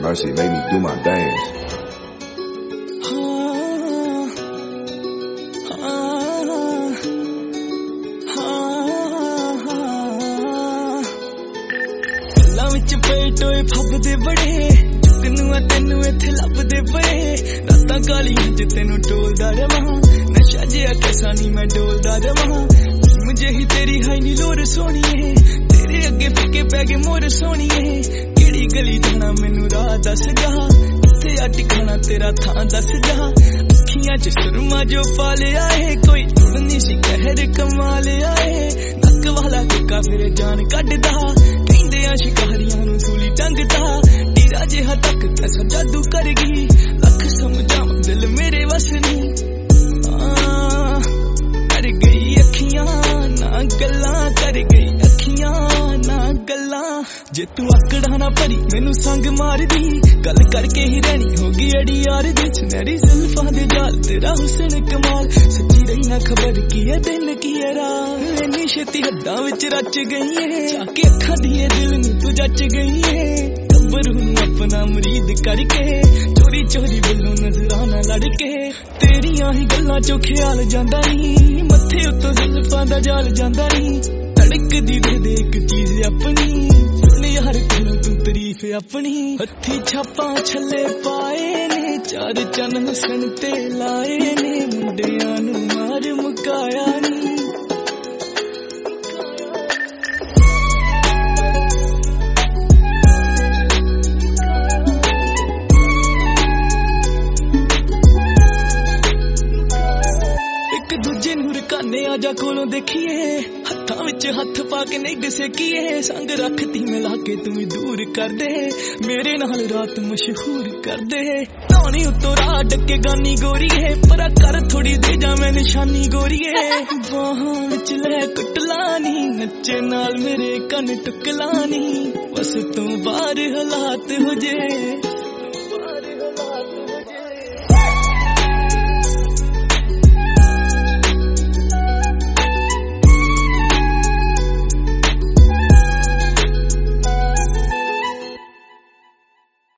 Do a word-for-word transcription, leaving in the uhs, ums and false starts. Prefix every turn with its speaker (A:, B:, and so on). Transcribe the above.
A: Mercy made me do my dance.
B: टोए फबदे बड़े चुकनू तेनू इत्थे लभदे पए रातां कालियां च तेनू टोलदा रवां नशा जिहा कैसा नी मैं डोलदा रवां मुझे ही तेरी है नी लोर सोहणीए तेरे अगे फिके पै गए मोर सोहणीए केड़ी गली जाना मैनू राह दस जा कित्थे आ टिकाणा तेरा थां दस जा अखियां च सुरमा जो पा लिया है कोई उड़नी सी कहर कमा लिया है नक वाला टिक्का फिर जान कड्डदा कहंदे आ शिकारियां नू सूली टंगदा टीरा जिहा तक कैसा जादू कर गई लख समझावां दिल मेरे वस नी कर गई अखियां ना गल्लां कर गई अखियां ना गल्लां जे तू आकड़ा ना भरी मैनू संग मार दी गल करके ही रहनी होगी अड़ी यार दी सुनहरी जुल्फां दे जाल तेरा हुस्न कमाल सच्ची रही ना खबर की है दिन की है रात इन्नी छेती हद्दां विच रच गई है जाके अखां दिए दिल नू तू जच गई है गब्बरू नू अपना मुरीद करके चोरी चोरी बल्लों नजराना लड़के तेरियां ही गल्लां चो ख्याल जांदा नी मत्थे उत्तों जुल्फां दा जाल जांदा नी धड़कदी दे दे एक चीज अपनी सुन यार कोलों तू तारीफ अपनी हत्थी छापां छल्ले पाए ने चार चन्न हुस्न ते लाए ने मुंडियां नू मार मुकाया नी काने आजा कोलों देखिए हत्थां विच हत्थ पा के निग सेकीए संग रखती मिला के तू दूर कर दे मेरे नाल रात मशहूर कर दे धौनी उत्तों राह डके गानी गोरीए पर कर थोड़ी दे जा मैं निशानी गोरीए बाहां विच लै कुटलानी नच्चे नाल मेरे कन टुकलानी बस तू बाहर हालात हो जे